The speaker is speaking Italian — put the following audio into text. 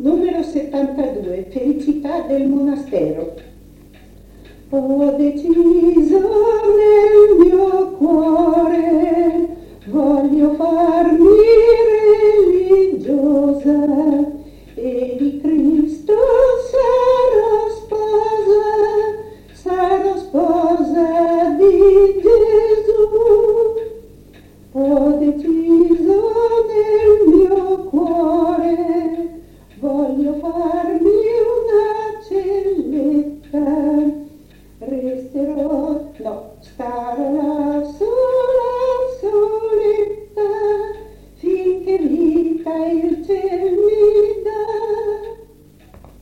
Numero 72, Felicità del monastero. Ho deciso nel mio cuore, voglio farmi religiosa,